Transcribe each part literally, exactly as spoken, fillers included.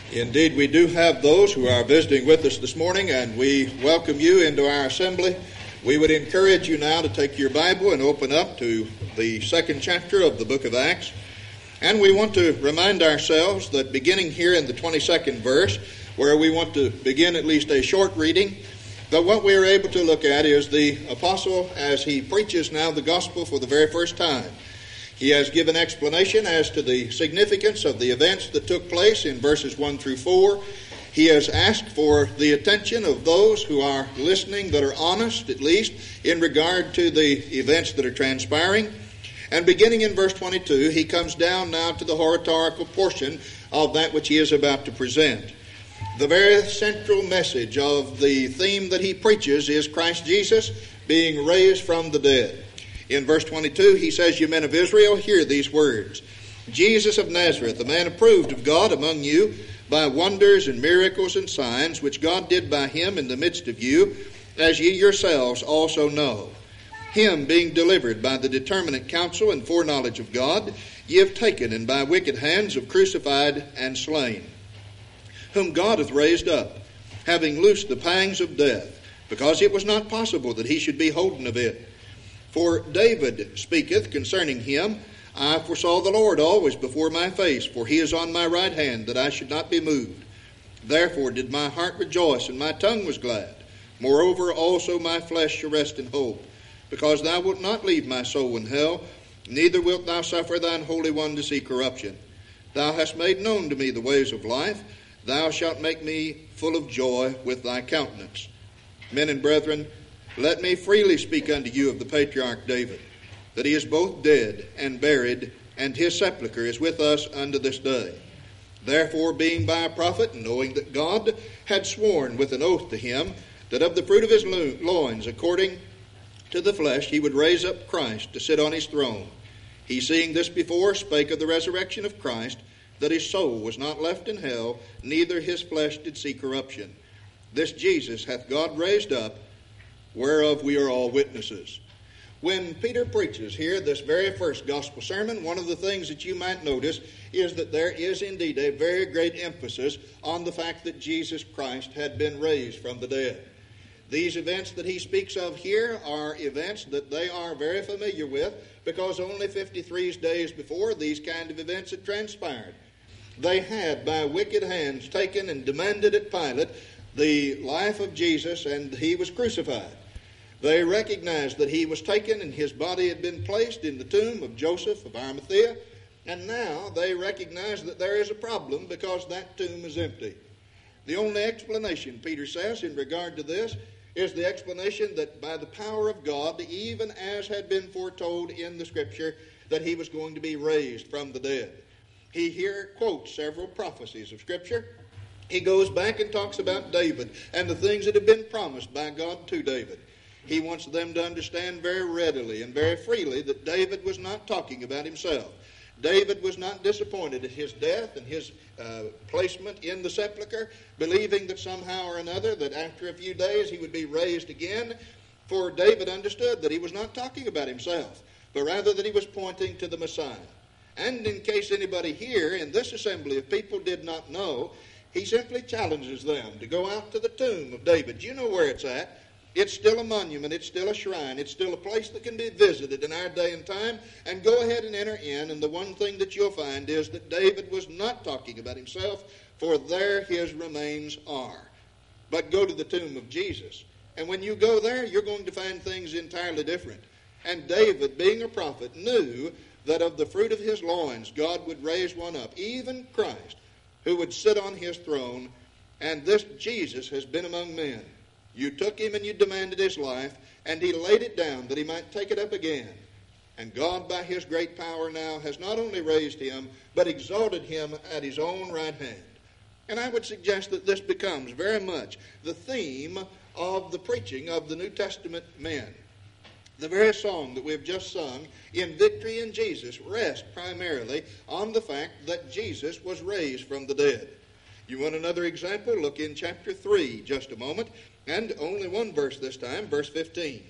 Indeed, we do have those who are visiting with us this morning, and we welcome you into our assembly. We would encourage you now to take your Bible and open up to the second chapter of the book of Acts. And we want to remind ourselves that beginning here in the twenty-second verse, where we want to begin at least a short reading, that what we are able to look at is the apostle as he preaches now the gospel for the very first time. He has given explanation as to the significance of the events that took place in verses one through four. He has asked for the attention of those who are listening that are honest, at least, in regard to the events that are transpiring. And beginning in verse twenty-two, he comes down now to the oratorical portion of that which he is about to present. The very central message of the theme that he preaches is Christ Jesus being raised from the dead. In verse twenty-two, he says, "You men of Israel, hear these words. Jesus of Nazareth, a man approved of God among you by wonders and miracles and signs, which God did by him in the midst of you, as ye yourselves also know. Him being delivered by the determinate counsel and foreknowledge of God, ye have taken, and by wicked hands have crucified and slain, whom God hath raised up, having loosed the pangs of death, because it was not possible that he should be holden of it. For David speaketh concerning him, I foresaw the Lord always before my face, for he is on my right hand, that I should not be moved. Therefore did my heart rejoice, and my tongue was glad. Moreover also my flesh shall rest in hope, because thou wilt not leave my soul in hell, neither wilt thou suffer thine Holy One to see corruption. Thou hast made known to me the ways of life. Thou shalt make me full of joy with thy countenance. Men and brethren, let me freely speak unto you of the patriarch David, that he is both dead and buried, and his sepulchre is with us unto this day. Therefore, being by a prophet, and knowing that God had sworn with an oath to him, that of the fruit of his loins, according to the flesh, he would raise up Christ to sit on his throne. He, seeing this before, spake of the resurrection of Christ, that his soul was not left in hell, neither his flesh did see corruption. This Jesus hath God raised up, whereof we are all witnesses." When Peter preaches here this very first gospel sermon, one of the things that you might notice is that there is indeed a very great emphasis on the fact that Jesus Christ had been raised from the dead. These events that he speaks of here are events that they are very familiar with, because only fifty-three days before these kind of events had transpired. They had by wicked hands taken and demanded at Pilate the life of Jesus, and he was crucified. They recognized that he was taken and his body had been placed in the tomb of Joseph of Arimathea, and now they recognize that there is a problem because that tomb is empty. The only explanation, Peter says, in regard to this is the explanation that by the power of God, even as had been foretold in the Scripture, that he was going to be raised from the dead. He here quotes several prophecies of Scripture. He goes back and talks about David and the things that have been promised by God to David. He wants them to understand very readily and very freely that David was not talking about himself. David was not disappointed at his death and his uh, placement in the sepulchre, believing that somehow or another that after a few days he would be raised again. For David understood that he was not talking about himself, but rather that he was pointing to the Messiah. And in case anybody here in this assembly of people did not know, he simply challenges them to go out to the tomb of David. Do you know where it's at? It's still a monument, it's still a shrine, it's still a place that can be visited in our day and time, and go ahead and enter in, and the one thing that you'll find is that David was not talking about himself, for there his remains are. But go to the tomb of Jesus, and when you go there, you're going to find things entirely different. And David, being a prophet, knew that of the fruit of his loins, God would raise one up, even Christ, who would sit on his throne, and this Jesus has been among men. You took him and you demanded his life, and he laid it down that he might take it up again. And God, by his great power now, has not only raised him, but exalted him at his own right hand. And I would suggest that this becomes very much the theme of the preaching of the New Testament men. The very song that we've just sung, In Victory in Jesus, rests primarily on the fact that Jesus was raised from the dead. You want another example? Look in chapter three, just a moment. And only one verse this time, verse fifteen.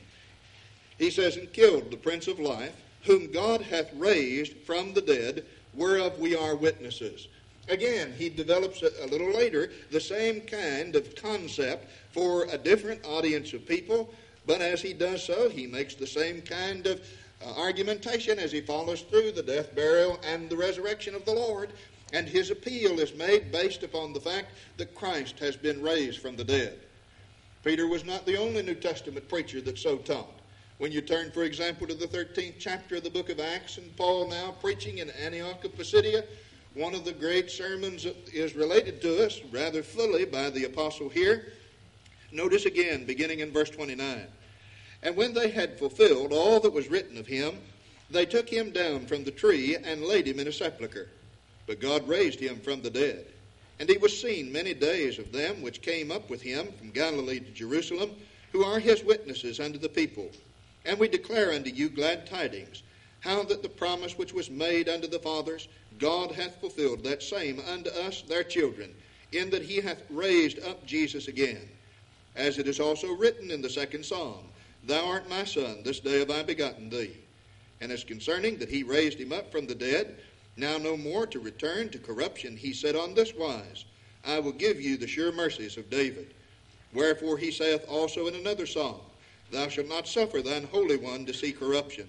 He says, "And killed the Prince of Life, whom God hath raised from the dead, whereof we are witnesses." Again, he develops a, a little later the same kind of concept for a different audience of people, but as he does so, he makes the same kind of uh, argumentation as he follows through the death, burial, and the resurrection of the Lord, and his appeal is made based upon the fact that Christ has been raised from the dead. Peter was not the only New Testament preacher that so taught. When you turn, for example, to the thirteenth chapter of the book of Acts, and Paul now preaching in Antioch of Pisidia, one of the great sermons is related to us rather fully by the apostle here. Notice again, beginning in verse twenty-nine. And when they had fulfilled all that was written of him, they took him down from the tree and laid him in a sepulchre. But God raised him from the dead. And he was seen many days of them which came up with him from Galilee to Jerusalem, who are his witnesses unto the people. And we declare unto you glad tidings, how that the promise which was made unto the fathers, God hath fulfilled that same unto us, their children, in that he hath raised up Jesus again. As it is also written in the second psalm, Thou art my son, this day have I begotten thee. And as concerning that he raised him up from the dead, now no more to return to corruption, he said on this wise, I will give you the sure mercies of David. Wherefore he saith also in another psalm, Thou shalt not suffer thine Holy One to see corruption.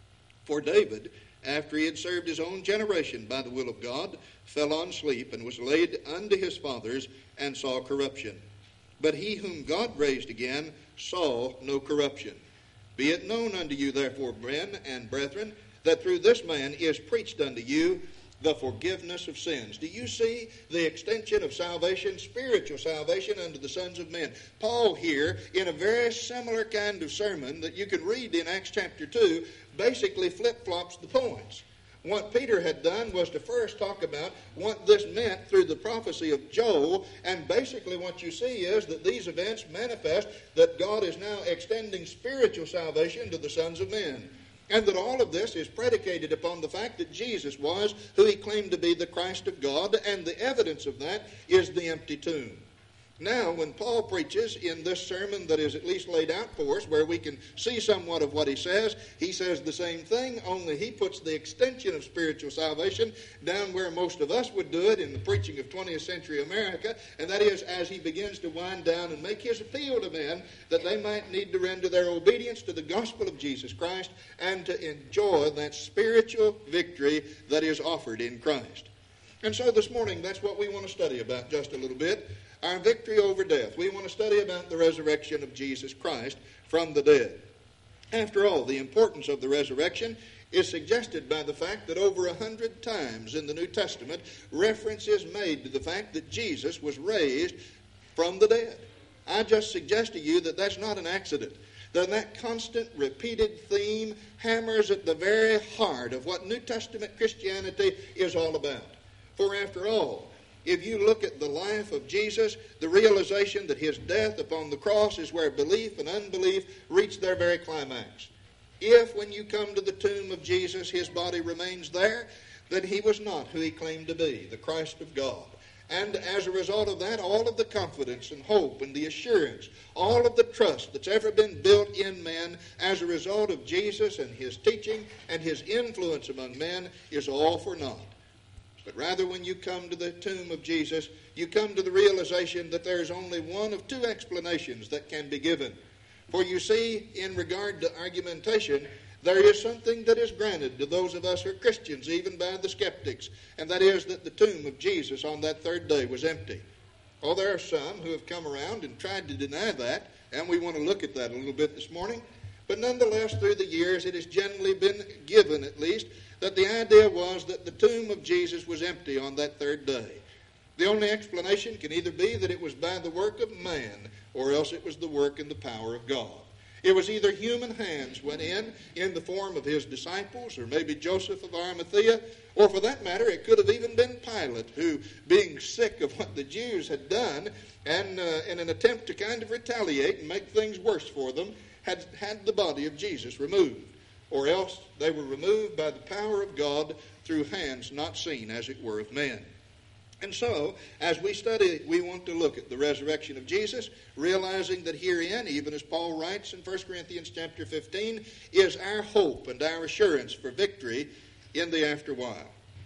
For David, after he had served his own generation by the will of God, fell on sleep, and was laid unto his fathers, and saw corruption. But he whom God raised again saw no corruption. Be it known unto you, therefore, men and brethren, that through this man is preached unto you the forgiveness of sins. Do you see the extension of salvation, spiritual salvation unto the sons of men? Paul here, in a very similar kind of sermon that you can read in Acts chapter two, basically flip-flops the points. What Peter had done was to first talk about what this meant through the prophecy of Joel, and basically what you see is that these events manifest that God is now extending spiritual salvation to the sons of men. And that all of this is predicated upon the fact that Jesus was who he claimed to be, the Christ of God, and the evidence of that is the empty tomb. Now, when Paul preaches in this sermon that is at least laid out for us, where we can see somewhat of what he says, he says the same thing, only he puts the extension of spiritual salvation down where most of us would do it in the preaching of twentieth century America, and that is as he begins to wind down and make his appeal to men that they might need to render their obedience to the gospel of Jesus Christ and to enjoy that spiritual victory that is offered in Christ. And so this morning, that's what we want to study about just a little bit. Our victory over death. We want to study about the resurrection of Jesus Christ from the dead. After all, the importance of the resurrection is suggested by the fact that over a hundred times in the New Testament, reference is made to the fact that Jesus was raised from the dead. I just suggest to you that that's not an accident. That that constant, repeated theme hammers at the very heart of what New Testament Christianity is all about. For after all, if you look at the life of Jesus, the realization that his death upon the cross is where belief and unbelief reach their very climax. If, when you come to the tomb of Jesus, his body remains there, then he was not who he claimed to be, the Christ of God. And as a result of that, all of the confidence and hope and the assurance, all of the trust that's ever been built in men as a result of Jesus and his teaching and his influence among men is all for naught. But rather, when you come to the tomb of Jesus, you come to the realization that there is only one of two explanations that can be given. For you see, in regard to argumentation, there is something that is granted to those of us who are Christians, even by the skeptics, and that is that the tomb of Jesus on that third day was empty. Oh, there are some who have come around and tried to deny that, and we want to look at that a little bit this morning. But nonetheless, through the years, it has generally been given, at least, that the idea was that the tomb of Jesus was empty on that third day. The only explanation can either be that it was by the work of man, or else it was the work and the power of God. It was either human hands went in, in the form of his disciples, or maybe Joseph of Arimathea, or for that matter, it could have even been Pilate, who, being sick of what the Jews had done, and uh, in an attempt to kind of retaliate and make things worse for them, had had the body of Jesus removed. Or else they were removed by the power of God through hands not seen, as it were, of men. And so, as we study, we want to look at the resurrection of Jesus, realizing that herein, even as Paul writes in First Corinthians chapter fifteen, is our hope and our assurance for victory in the afterwhile.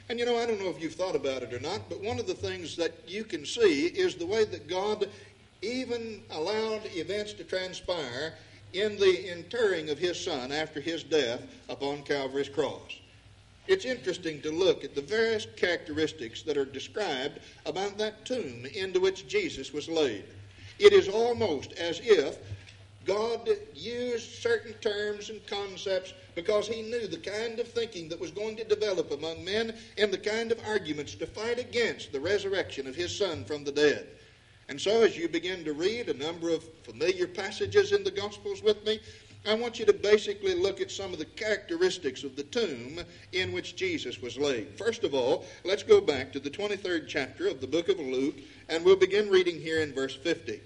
And you know, I don't know if you've thought about it or not, but one of the things that you can see is the way that God even allowed events to transpire in the interring of his son after his death upon Calvary's cross. It's interesting to look at the various characteristics that are described about that tomb into which Jesus was laid. It is almost as if God used certain terms and concepts because he knew the kind of thinking that was going to develop among men and the kind of arguments to fight against the resurrection of his son from the dead. And so as you begin to read a number of familiar passages in the Gospels with me, I want you to basically look at some of the characteristics of the tomb in which Jesus was laid. First of all, let's go back to the twenty-third chapter of the book of Luke, and we'll begin reading here in verse fifty.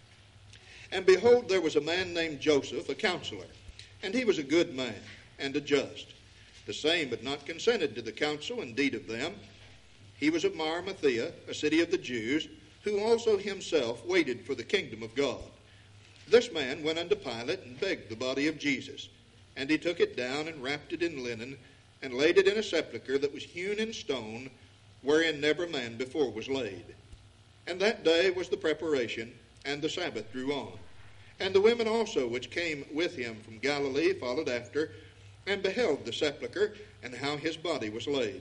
And behold, there was a man named Joseph, a counselor, and he was a good man and a just. The same had not consented to the counsel and deed of them. He was of Arimathea, a city of the Jews, who also himself waited for the kingdom of God. This man went unto Pilate and begged the body of Jesus. And he took it down and wrapped it in linen, and laid it in a sepulchre that was hewn in stone, wherein never man before was laid. And that day was the preparation, and the Sabbath drew on. And the women also which came with him from Galilee followed after, and beheld the sepulchre, and how his body was laid.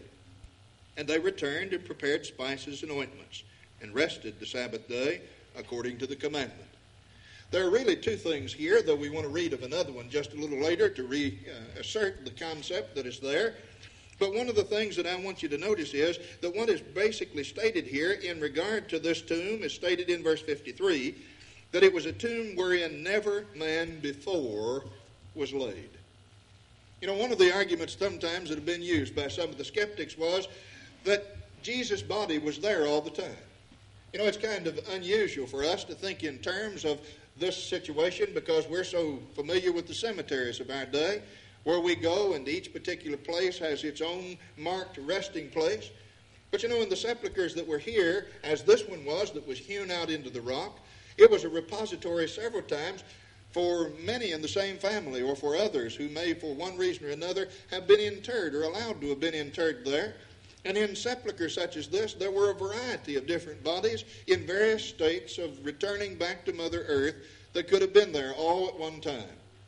And they returned and prepared spices and ointments, and rested the Sabbath day according to the commandment. There are really two things here, though we want to read of another one just a little later to reassert uh, the concept that is there. But one of the things that I want you to notice is that what is basically stated here in regard to this tomb is stated in verse fifty-three, that it was a tomb wherein never man before was laid. You know, one of the arguments sometimes that have been used by some of the skeptics was that Jesus' body was there all the time. You know, it's kind of unusual for us to think in terms of this situation because we're so familiar with the cemeteries of our day, where we go and each particular place has its own marked resting place. But you know, in the sepulchres that were here, as this one was that was hewn out into the rock, it was a repository several times for many in the same family or for others who may, for one reason or another, have been interred or allowed to have been interred there. And in sepulchres such as this, there were a variety of different bodies in various states of returning back to Mother Earth that could have been there all at one time.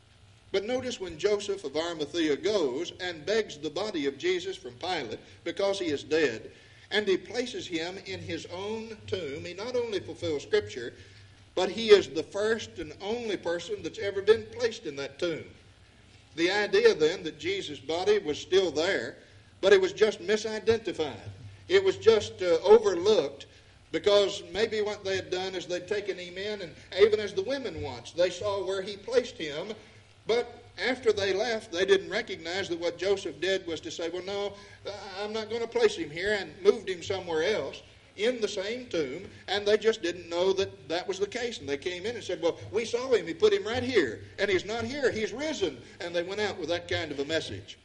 But notice when Joseph of Arimathea goes and begs the body of Jesus from Pilate because he is dead, and he places him in his own tomb, he not only fulfills Scripture, but he is the first and only person that's ever been placed in that tomb. The idea then that Jesus' body was still there, but it was just misidentified. It was just uh, overlooked because maybe what they had done is they'd taken him in, and even as the women once, they saw where he placed him, but after they left, they didn't recognize that what Joseph did was to say, well, no, I'm not going to place him here, and moved him somewhere else in the same tomb, and they just didn't know that that was the case. And they came in and said, well, we saw him, he put him right here, and he's not here, he's risen. And they went out with that kind of a message.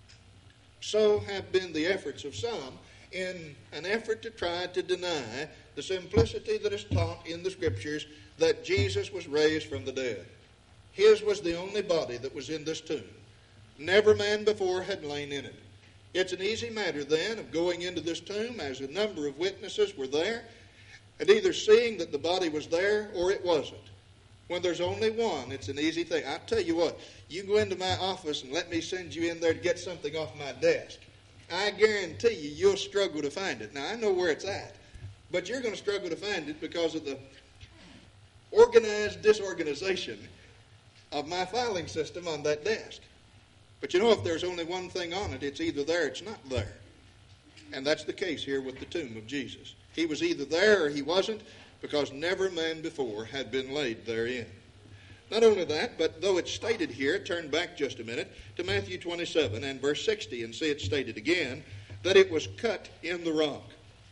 So have been the efforts of some in an effort to try to deny the simplicity that is taught in the Scriptures that Jesus was raised from the dead. His was the only body that was in this tomb. Never man before had lain in it. It's an easy matter then of going into this tomb as a number of witnesses were there and either seeing that the body was there or it wasn't. When there's only one, it's an easy thing. I tell you what, you go into my office and let me send you in there to get something off my desk. I guarantee you, you'll struggle to find it. Now, I know where it's at, but you're going to struggle to find it because of the organized disorganization of my filing system on that desk. But you know, if there's only one thing on it, it's either there or it's not there. And that's the case here with the tomb of Jesus. He was either there or he wasn't, because never man before had been laid therein. Not only that, but though it's stated here, turn back just a minute to Matthew twenty-seven and verse sixty and see it stated again, that it was cut in the rock,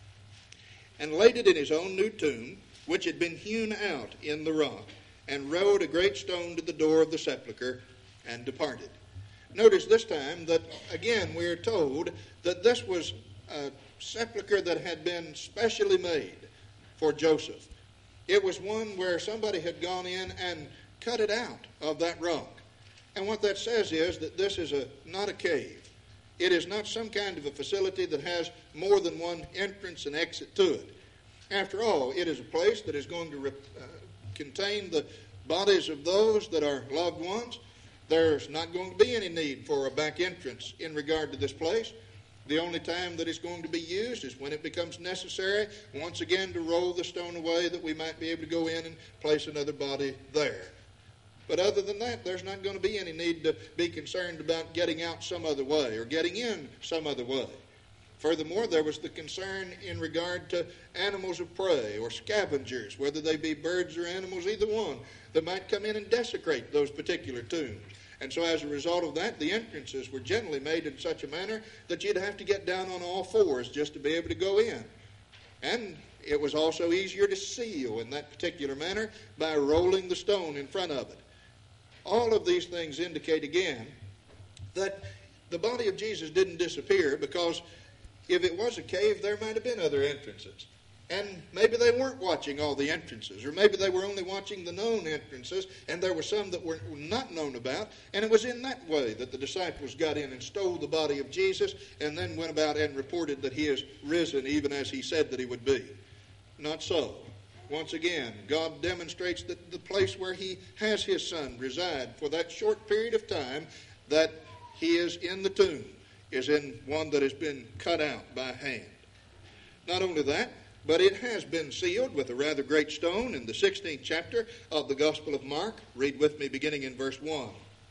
and laid it in his own new tomb, which had been hewn out in the rock, and rolled a great stone to the door of the sepulchre, and departed. Notice this time that, again, we are told that this was a sepulchre that had been specially made for Joseph. It was one where somebody had gone in and cut it out of that rock. And what that says is that this is a not a cave. It is not some kind of a facility that has more than one entrance and exit to it. After all, it is a place that is going to re- uh, contain the bodies of those that are loved ones. There's not going to be any need for a back entrance in regard to this place. The only time that it's going to be used is when it becomes necessary, once again, to roll the stone away that we might be able to go in and place another body there. But other than that, there's not going to be any need to be concerned about getting out some other way or getting in some other way. Furthermore, there was the concern in regard to animals of prey or scavengers, whether they be birds or animals, either one, that might come in and desecrate those particular tombs. And so as a result of that, the entrances were generally made in such a manner that you'd have to get down on all fours just to be able to go in. And it was also easier to seal in that particular manner by rolling the stone in front of it. All of these things indicate again that the body of Jesus didn't disappear, because if it was a cave, there might have been other entrances. And maybe they weren't watching all the entrances, or maybe they were only watching the known entrances, and there were some that were not known about, and it was in that way that the disciples got in and stole the body of Jesus and then went about and reported that he is risen, even as he said that he would be. Not so. Once again, God demonstrates that the place where he has his Son reside for that short period of time that he is in the tomb is in one that has been cut out by hand. Not only that, but it has been sealed with a rather great stone in the sixteenth chapter of the Gospel of Mark. Read with me beginning in verse one.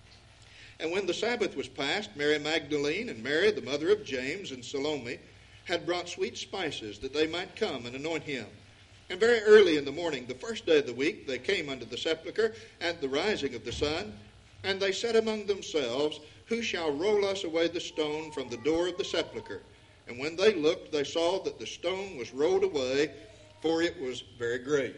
And when the Sabbath was past, Mary Magdalene and Mary, the mother of James, and Salome had brought sweet spices that they might come and anoint him. And very early in the morning, the first day of the week, they came unto the sepulchre at the rising of the sun, and they said among themselves, Who shall roll us away the stone from the door of the sepulchre? And when they looked, they saw that the stone was rolled away, for it was very great.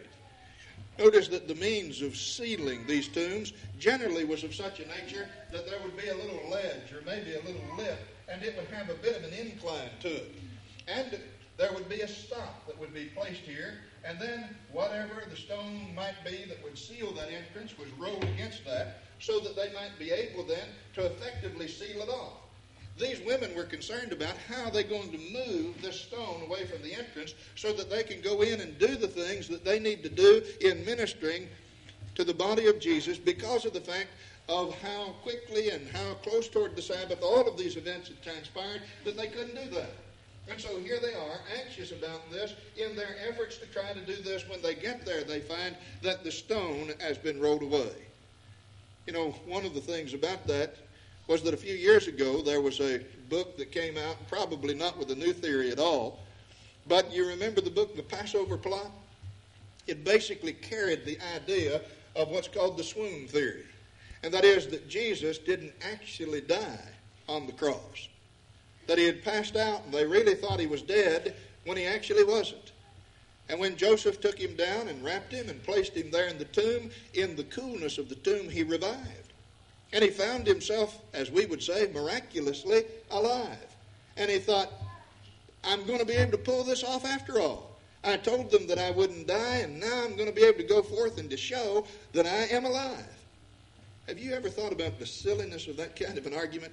Notice that the means of sealing these tombs generally was of such a nature that there would be a little ledge or maybe a little lip, and it would have a bit of an incline to it. And there would be a stop that would be placed here, and then whatever the stone might be that would seal that entrance was rolled against that, so that they might be able then to effectively seal it off. These women were concerned about how they're going to move this stone away from the entrance so that they can go in and do the things that they need to do in ministering to the body of Jesus, because of the fact of how quickly and how close toward the Sabbath all of these events had transpired, that they couldn't do that. And so here they are, anxious about this. In their efforts to try to do this, when they get there, they find that the stone has been rolled away. You know, one of the things about that was that a few years ago there was a book that came out, probably not with a new theory at all, but you remember the book, The Passover Plot? It basically carried the idea of what's called the swoon theory. And that is that Jesus didn't actually die on the cross. That he had passed out and they really thought he was dead when he actually wasn't. And when Joseph took him down and wrapped him and placed him there in the tomb, in the coolness of the tomb he revived. And he found himself, as we would say, miraculously alive. And he thought, I'm going to be able to pull this off after all. I told them that I wouldn't die, and now I'm going to be able to go forth and to show that I am alive. Have you ever thought about the silliness of that kind of an argument?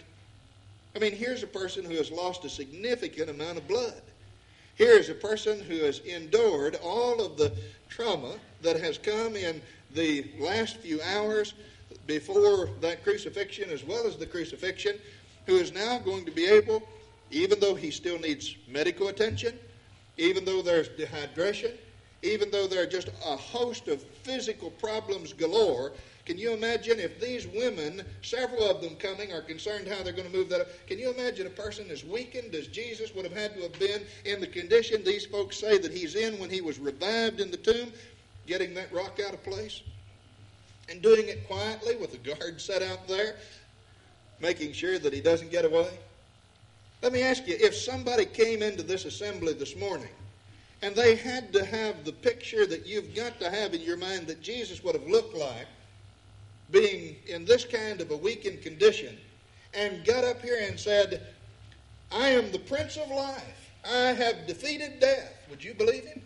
I mean, here's a person who has lost a significant amount of blood. Here is a person who has endured all of the trauma that has come in the last few hours before that crucifixion, as well as the crucifixion, who is now going to be able, even though he still needs medical attention, even though there's dehydration, even though there are just a host of physical problems galore. Can you imagine if these women, several of them coming, are concerned how they're going to move that up? Can you imagine a person as weakened as Jesus would have had to have been in the condition these folks say that he's in when he was revived in the tomb, getting that rock out of place? And doing it quietly with a guard set out there, making sure that he doesn't get away? Let me ask you, if somebody came into this assembly this morning and they had to have the picture that you've got to have in your mind that Jesus would have looked like, being in this kind of a weakened condition, and got up here and said, I am the Prince of Life, I have defeated death, would you believe him?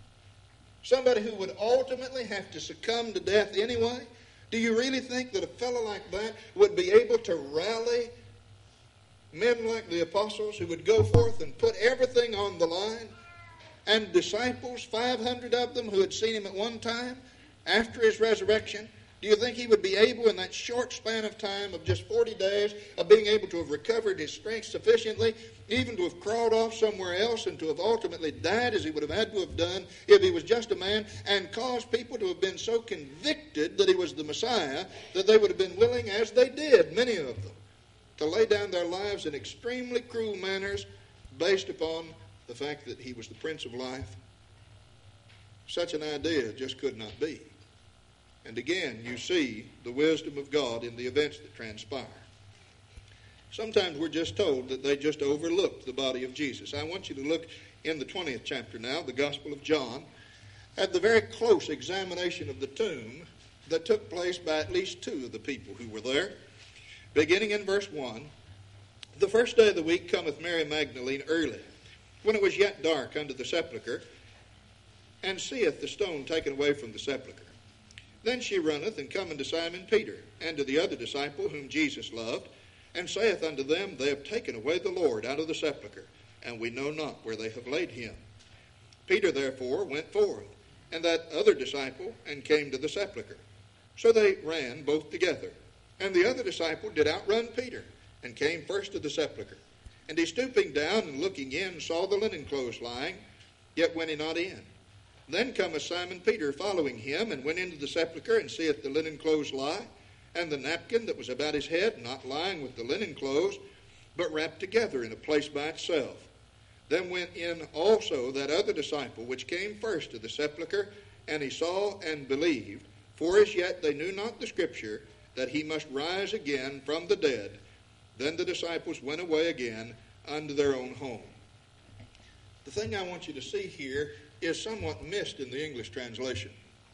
Somebody who would ultimately have to succumb to death anyway? Do you really think that a fellow like that would be able to rally men like the apostles who would go forth and put everything on the line, and disciples, five hundred of them who had seen him at one time after his resurrection, do you think he would be able in that short span of time of just forty days of being able to have recovered his strength sufficiently, even to have crawled off somewhere else and to have ultimately died as he would have had to have done if he was just a man, and caused people to have been so convicted that he was the Messiah that they would have been willing, as they did, many of them, to lay down their lives in extremely cruel manners based upon the fact that he was the Prince of Life? Such an idea just could not be. And again, you see the wisdom of God in the events that transpire. Sometimes we're just told that they just overlooked the body of Jesus. I want you to look in the twentieth chapter now, the Gospel of John, at the very close examination of the tomb that took place by at least two of the people who were there. Beginning in verse one, the first day of the week cometh Mary Magdalene early, when it was yet dark, unto the sepulchre, and seeth the stone taken away from the sepulchre. Then she runneth and cometh to Simon Peter, and to the other disciple whom Jesus loved, and saith unto them, They have taken away the Lord out of the sepulchre, and we know not where they have laid him. Peter therefore went forth, and that other disciple, and came to the sepulchre. So they ran both together. And the other disciple did outrun Peter, and came first to the sepulchre. And he stooping down and looking in, saw the linen clothes lying, yet went he not in. Then cometh Simon Peter following him, and went into the sepulchre, and seeth the linen clothes lie, and the napkin that was about his head, not lying with the linen clothes, but wrapped together in a place by itself. Then went in also that other disciple, which came first to the sepulchre, and he saw and believed, for as yet they knew not the scripture, that he must rise again from the dead. Then the disciples went away again unto their own home. The thing I want you to see here is somewhat missed in the English translation.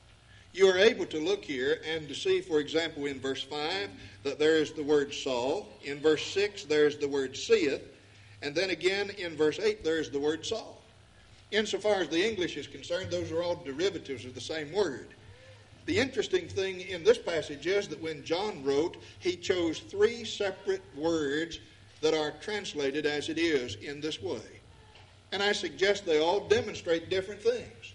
You are able to look here and to see, for example, in verse five, that there is the word saw. In verse six, there is the word seeth. And then again, in verse eight, there is the word saw. Insofar as the English is concerned, those are all derivatives of the same word. The interesting thing in this passage is that when John wrote, he chose three separate words that are translated as it is in this way. And I suggest they all demonstrate different things.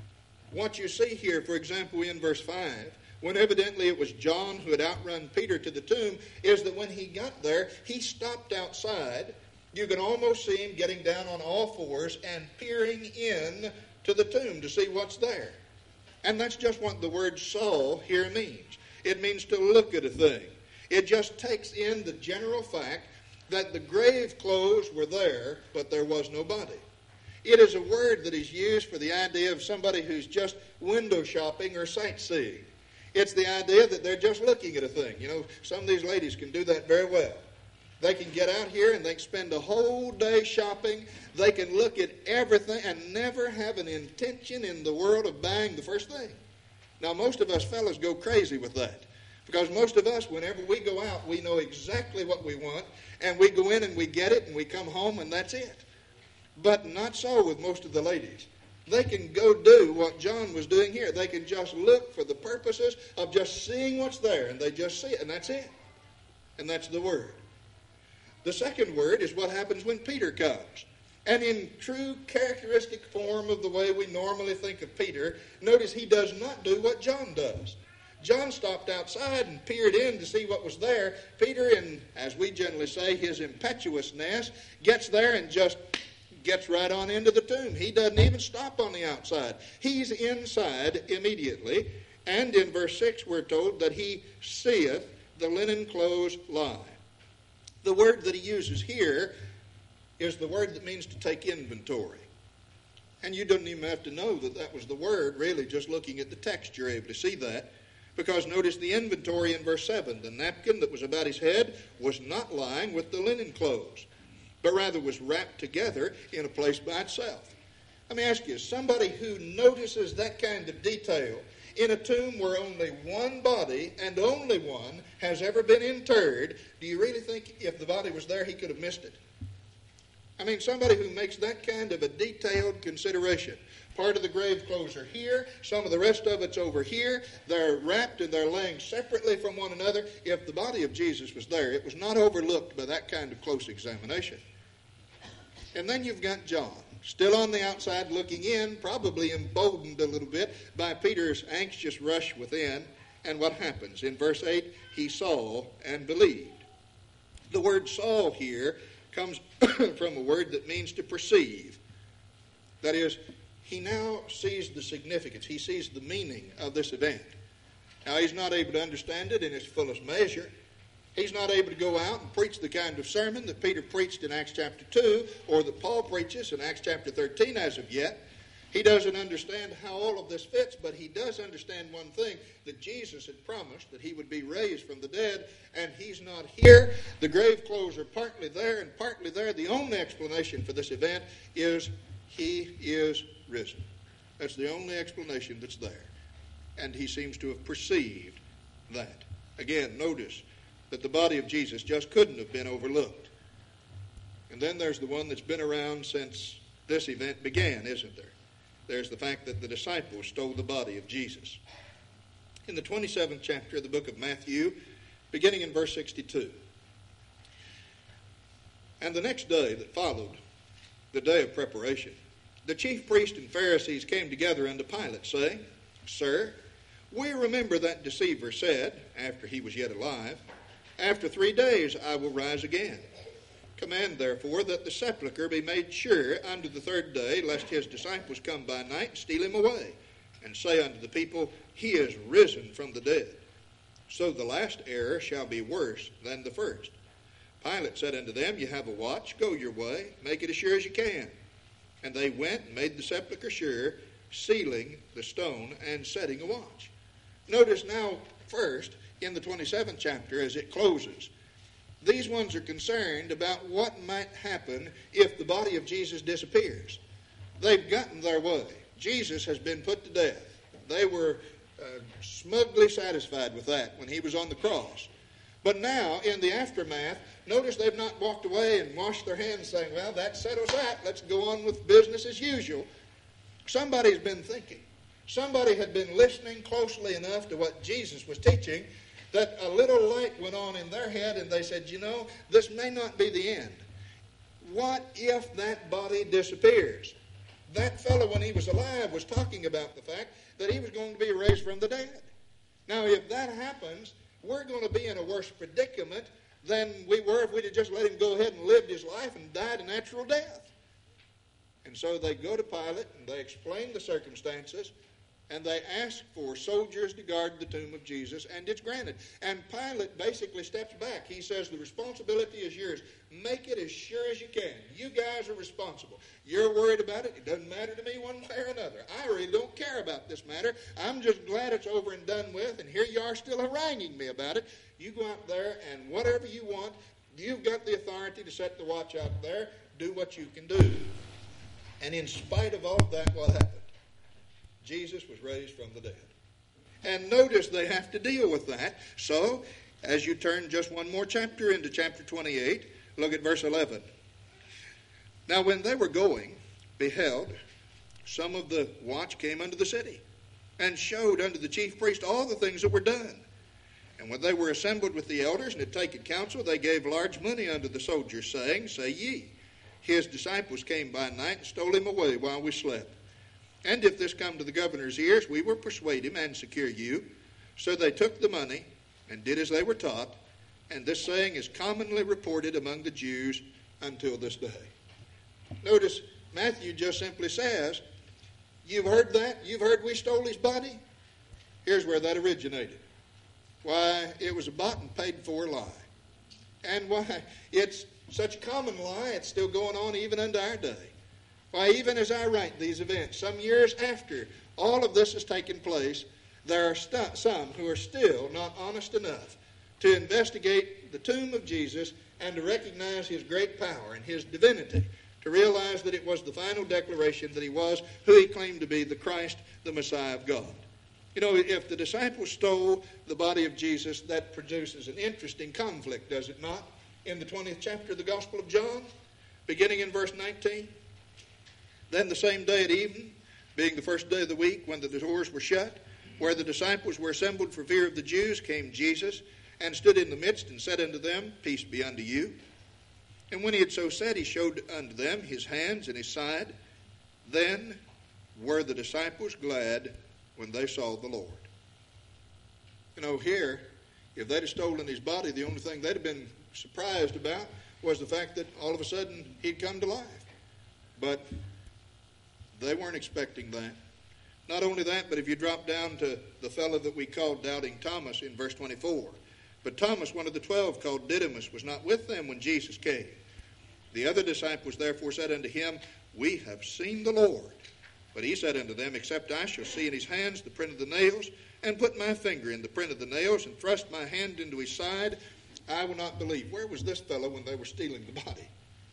What you see here, for example, in verse five, when evidently it was John who had outrun Peter to the tomb, is that when he got there, he stopped outside. You can almost see him getting down on all fours and peering in to the tomb to see what's there. And that's just what the word saw here means. It means to look at a thing. It just takes in the general fact that the grave clothes were there, but there was no body. It is a word that is used for the idea of somebody who's just window shopping or sightseeing. It's the idea that they're just looking at a thing. You know, some of these ladies can do that very well. They can get out here and they can spend a whole day shopping. They can look at everything and never have an intention in the world of buying the first thing. Now, most of us fellas go crazy with that. Because most of us, whenever we go out, we know exactly what we want. And we go in and we get it and we come home and that's it. But not so with most of the ladies. They can go do what John was doing here. They can just look for the purposes of just seeing what's there. And they just see it. And that's it. And that's the word. The second word is what happens when Peter comes. And in true characteristic form of the way we normally think of Peter, notice he does not do what John does. John stopped outside and peered in to see what was there. Peter, in, as we generally say, his impetuousness, gets there and just gets right on into the tomb. He doesn't even stop on the outside. He's inside immediately. And in verse six, we're told that he seeth the linen clothes lie. The word that he uses here is the word that means to take inventory. And you don't even have to know that that was the word, really, just looking at the text you're able to see that. Because notice the inventory in verse seven. The napkin that was about his head was not lying with the linen clothes, but rather was wrapped together in a place by itself. Let me ask you, somebody who notices that kind of detail in a tomb where only one body, and only one, has ever been interred, do you really think if the body was there he could have missed it? I mean, somebody who makes that kind of a detailed consideration Part of the grave clothes are here. Some of the rest of it's over here. They're wrapped and they're laying separately from one another. If the body of Jesus was there, it was not overlooked by that kind of close examination. And then you've got John, still on the outside looking in, probably emboldened a little bit by Peter's anxious rush within. And what happens? In verse eight, he saw and believed. The word saw here comes from a word that means to perceive. That is, he now sees the significance. He sees the meaning of this event. Now, he's not able to understand it in its fullest measure. He's not able to go out and preach the kind of sermon that Peter preached in Acts chapter two or that Paul preaches in Acts chapter thirteen as of yet. He doesn't understand how all of this fits, but he does understand one thing, that Jesus had promised that he would be raised from the dead, and he's not here. The grave clothes are partly there and partly there. The only explanation for this event is he is risen. That's the only explanation that's there. And he seems to have perceived that. Again, notice that the body of Jesus just couldn't have been overlooked. And then there's the one that's been around since this event began, isn't there? There's the fact that the disciples stole the body of Jesus. In the twenty-seventh chapter of the book of Matthew, beginning in verse sixty-two. And the next day that followed, the day of preparation, the chief priests and Pharisees came together unto Pilate, saying, Sir, we remember that deceiver said, after he was yet alive, After three days I will rise again. Command therefore that the sepulchre be made sure unto the third day, lest his disciples come by night and steal him away, and say unto the people, He is risen from the dead. So the last error shall be worse than the first. Pilate said unto them, You have a watch, go your way, make it as sure as you can. And they went and made the sepulchre sure, sealing the stone and setting a watch. Notice now first in the twenty-seventh chapter as it closes, these ones are concerned about what might happen if the body of Jesus disappears. They've gotten their way. Jesus has been put to death. They were uh, smugly satisfied with that when he was on the cross. But now, in the aftermath, notice they've not walked away and washed their hands saying, well, that settles that. Let's go on with business as usual. Somebody's been thinking. Somebody had been listening closely enough to what Jesus was teaching that a little light went on in their head, and they said, you know, this may not be the end. What if that body disappears? That fellow, when he was alive, was talking about the fact that he was going to be raised from the dead. Now, if that happens, we're going to be in a worse predicament than we were if we'd have just let him go ahead and lived his life and died a natural death. And so they go to Pilate, and they explain the circumstances, and they ask for soldiers to guard the tomb of Jesus, and it's granted. And Pilate basically steps back. He says, the responsibility is yours. Make it as sure as you can. You guys are responsible. You're worried about it. It doesn't matter to me one way or another. I really don't care about this matter. I'm just glad it's over and done with, and here you are still haranguing me about it. You go out there, and whatever you want, you've got the authority to set the watch out there. Do what you can do. And in spite of all of that, what happened? Jesus was raised from the dead. And notice they have to deal with that. So, as you turn just one more chapter into chapter twenty-eight, look at verse eleven. Now when they were going, beheld, some of the watch came unto the city, and showed unto the chief priest all the things that were done. And when they were assembled with the elders and had taken counsel, they gave large money unto the soldiers, saying, Say ye, his disciples came by night and stole him away while we slept. And if this come to the governor's ears, we will persuade him and secure you. So they took the money and did as they were taught. And this saying is commonly reported among the Jews until this day. Notice, Matthew just simply says, you've heard that? You've heard we stole his body? Here's where that originated. Why, it was a bought and paid for lie. And why, it's such a common lie, it's still going on even unto our day. Why, even as I write these events, some years after all of this has taken place, there are st- some who are still not honest enough to investigate the tomb of Jesus and to recognize his great power and his divinity, to realize that it was the final declaration that he was who he claimed to be, the Christ, the Messiah of God. You know, if the disciples stole the body of Jesus, that produces an interesting conflict, does it not? In the twentieth chapter of the Gospel of John, beginning in verse nineteen. Then the same day at evening, Being the first day of the week, when the doors were shut, where the disciples were assembled for fear of the Jews, came Jesus, and stood in the midst, and said unto them, Peace be unto you. And when he had so said, he showed unto them his hands and his side. Then were the disciples glad when they saw the Lord. You know, here, if they'd have stolen his body, the only thing they'd have been surprised about was the fact that all of a sudden he'd come to life. But they weren't expecting that. Not only that, but if you drop down to the fellow that we called Doubting Thomas in verse twenty-four. But Thomas, one of the twelve, called Didymus, was not with them when Jesus came. The other disciples therefore said unto him, We have seen the Lord. But he said unto them, Except I shall see in his hands the print of the nails, and put my finger in the print of the nails, and thrust my hand into his side, I will not believe. Where was this fellow when they were stealing the body?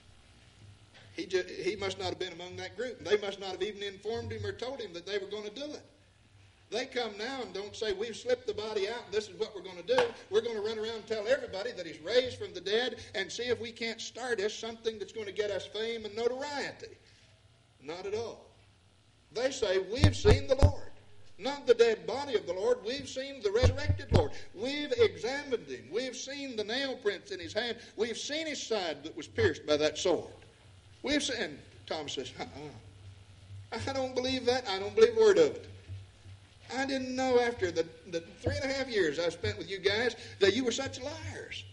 He, just, he must not have been among that group. They must not have even informed him or told him that they were going to do it. They come now and don't say, we've slipped the body out and this is what we're going to do. We're going to run around and tell everybody that he's raised from the dead and see if we can't start us something that's going to get us fame and notoriety. Not at all. They say, we've seen the Lord. Not the dead body of the Lord. We've seen the resurrected Lord. We've examined him. We've seen the nail prints in his hand. We've seen his side that was pierced by that sword. We've seen, and Thomas says, uh-uh. I don't believe that. I don't believe a word of it. I didn't know after the, the three and a half years I spent with you guys that you were such liars.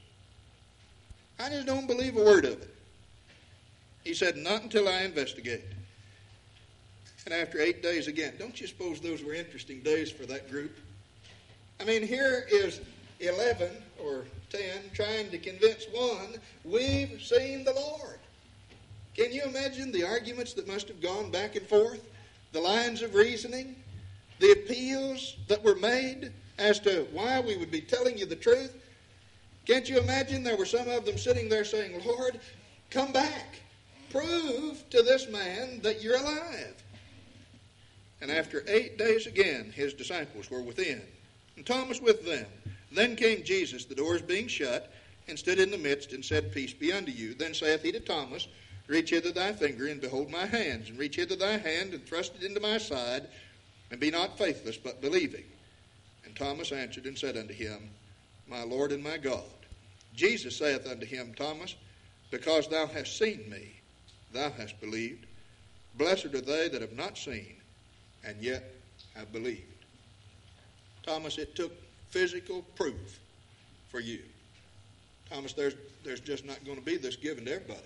I just don't believe a word of it. He said, not until I investigate. And after eight days again, don't you suppose those were interesting days for that group? I mean, here is eleven or ten trying to convince one, we've seen the Lord. Can you imagine the arguments that must have gone back and forth? The lines of reasoning? The appeals that were made as to why we would be telling you the truth? Can't you imagine there were some of them sitting there saying, Lord, come back. Prove to this man that you're alive. And after eight days again, his disciples were within, and Thomas with them. Then came Jesus, the doors being shut, and stood in the midst, and said, Peace be unto you. Then saith he to Thomas, Reach hither thy finger, and behold my hands, and reach hither thy hand, and thrust it into my side, and be not faithless, but believing. And Thomas answered and said unto him, My Lord and my God. Jesus saith unto him, Thomas, Because thou hast seen me, thou hast believed. Blessed are they that have not seen, and yet have believed. Thomas, it took physical proof for you. Thomas, there's, there's just not going to be this given to everybody.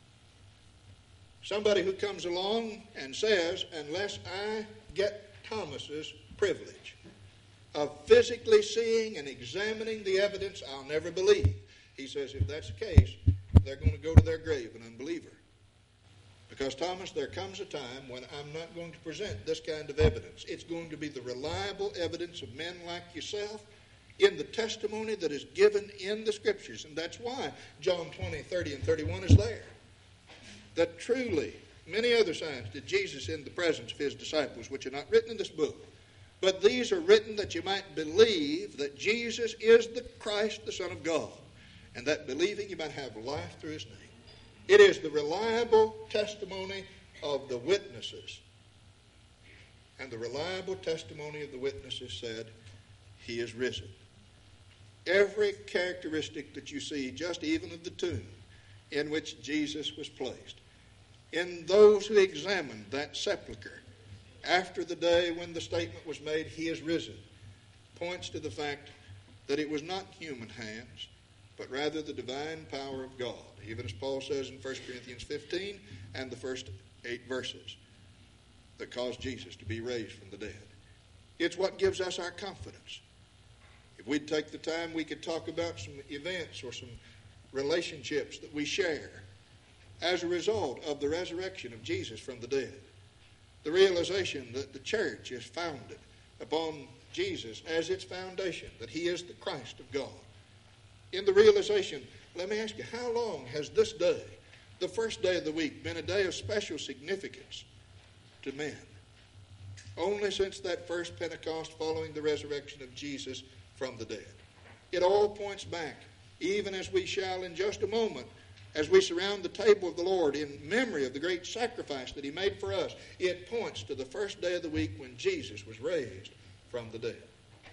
Somebody who comes along and says, unless I get Thomas's privilege of physically seeing and examining the evidence, I'll never believe. He says, if that's the case, they're going to go to their grave an unbeliever. Because, Thomas, there comes a time when I'm not going to present this kind of evidence. It's going to be the reliable evidence of men like yourself in the testimony that is given in the Scriptures. And that's why John twenty, thirty, and thirty-one is there. That truly, many other signs did Jesus in the presence of his disciples, which are not written in this book. But these are written that you might believe that Jesus is the Christ, the Son of God. And that believing you might have life through his name. It is the reliable testimony of the witnesses. And the reliable testimony of the witnesses said, he is risen. Every characteristic that you see, just even of the tomb in which Jesus was placed, in those who examined that sepulcher after the day when the statement was made, he is risen, points to the fact that it was not human hands, but rather the divine power of God, even as Paul says in First Corinthians fifteen and the first eight verses, that caused Jesus to be raised from the dead. It's what gives us our confidence. If we'd take the time, we could talk about some events or some relationships that we share as a result of the resurrection of Jesus from the dead. The realization that the church is founded upon Jesus as its foundation, that he is the Christ of God. In the realization, let me ask you, how long has this day, the first day of the week, been a day of special significance to men? Only since that first Pentecost following the resurrection of Jesus from the dead. It all points back, even as we shall in just a moment As we surround the table of the Lord in memory of the great sacrifice that he made for us, it points to the first day of the week when Jesus was raised from the dead.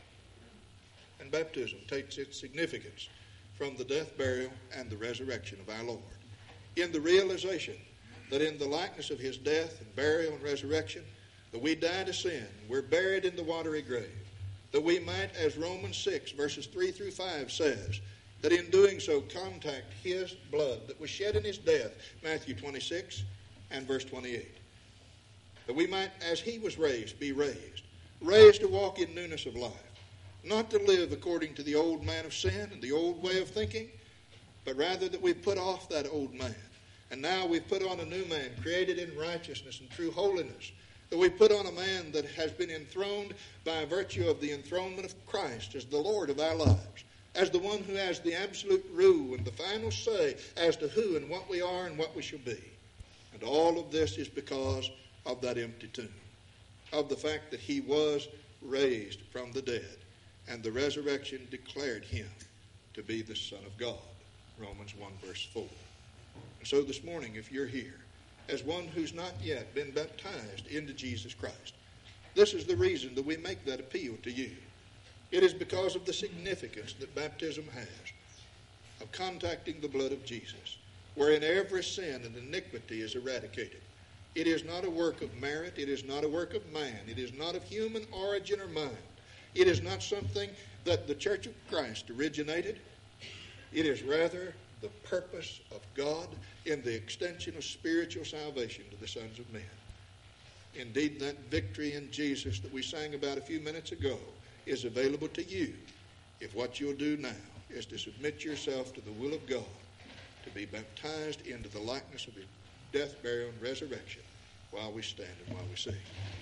And baptism takes its significance from the death, burial, and the resurrection of our Lord. In the realization that in the likeness of his death and burial and resurrection, that we die to sin, we're buried in the watery grave, that we might, as Romans six, verses three through five says, that in doing so contact his blood that was shed in his death, Matthew twenty-six and verse twenty-eight. That we might, as he was raised, be raised. Raised to walk in newness of life. Not to live according to the old man of sin and the old way of thinking, but rather that we put off that old man. And now we put on a new man, created in righteousness and true holiness. That we put on a man that has been enthroned by virtue of the enthronement of Christ as the Lord of our lives, as the one who has the absolute rule and the final say as to who and what we are and what we shall be. And all of this is because of that empty tomb, of the fact that he was raised from the dead, and the resurrection declared him to be the Son of God, Romans one verse four. And so this morning, if you're here as one who's not yet been baptized into Jesus Christ, this is the reason that we make that appeal to you. It is because of the significance that baptism has of contacting the blood of Jesus, wherein every sin and iniquity is eradicated. It is not a work of merit. It is not a work of man. It is not of human origin or mind. It is not something that the Church of Christ originated. It is rather the purpose of God in the extension of spiritual salvation to the sons of men. Indeed, that victory in Jesus that we sang about a few minutes ago is available to you if what you'll do now is to submit yourself to the will of God, to be baptized into the likeness of his death, burial, and resurrection while we stand and while we sing.